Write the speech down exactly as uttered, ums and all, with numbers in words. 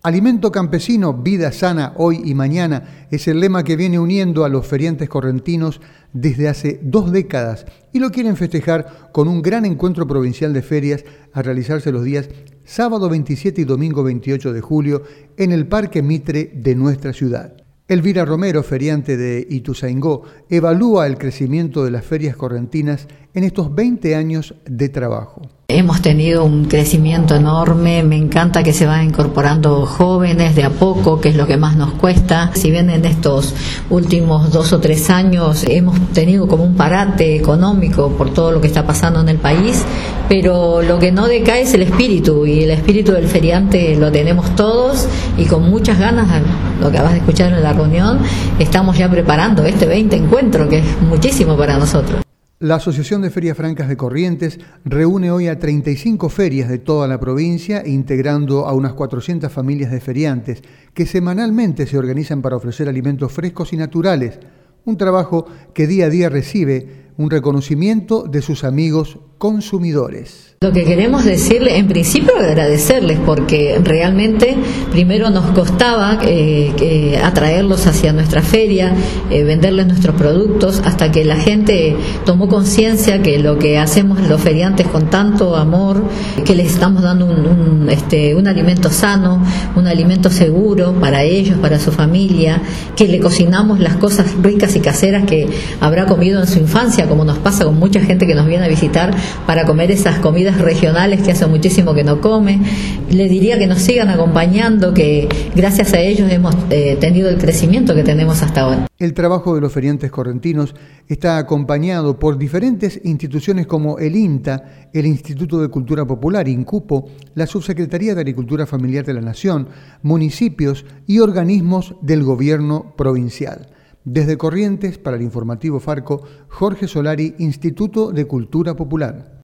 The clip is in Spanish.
Alimento campesino, vida sana hoy y mañana es el lema que viene uniendo a los feriantes correntinos desde hace dos décadas y lo quieren festejar con un gran encuentro provincial de ferias a realizarse los días sábado veintisiete y domingo veintiocho de julio en el Parque Mitre de nuestra ciudad. Elvira Romero, feriante de Ituzaingó, evalúa el crecimiento de las ferias correntinas en estos veinte años de trabajo. Hemos tenido un crecimiento enorme, me encanta que se van incorporando jóvenes de a poco, que es lo que más nos cuesta. Si bien en estos últimos dos o tres años hemos tenido como un parate económico por todo lo que está pasando en el país, pero lo que no decae es el espíritu, y el espíritu del feriante lo tenemos todos y con muchas ganas, lo que acabas de escuchar en la reunión, estamos ya preparando este veinte encuentro, que es muchísimo para nosotros. La Asociación de Ferias Francas de Corrientes reúne hoy a treinta y cinco ferias de toda la provincia, integrando a unas cuatrocientas familias de feriantes que semanalmente se organizan para ofrecer alimentos frescos y naturales, un trabajo que día a día recibe un reconocimiento de sus amigos consumidores. Lo que queremos decirle, en principio agradecerles, porque realmente primero nos costaba eh, eh, atraerlos hacia nuestra feria, eh, venderles nuestros productos, hasta que la gente tomó conciencia que lo que hacemos los feriantes con tanto amor, que les estamos dando un, un, este, un alimento sano, un alimento seguro para ellos, para su familia, que le cocinamos las cosas ricas y caseras que habrá comido en su infancia, como nos pasa con mucha gente que nos viene a visitar para comer esas comidas regionales que hace muchísimo que no come. Le diría que nos sigan acompañando, que gracias a ellos hemos eh, tenido el crecimiento que tenemos hasta ahora. El trabajo de los feriantes correntinos está acompañado por diferentes instituciones como el INTA, el Instituto de Cultura Popular, INCUPO, la Subsecretaría de Agricultura Familiar de la Nación, municipios y organismos del gobierno provincial. Desde Corrientes, para el informativo Farco, Jorge Solari, Instituto de Cultura Popular.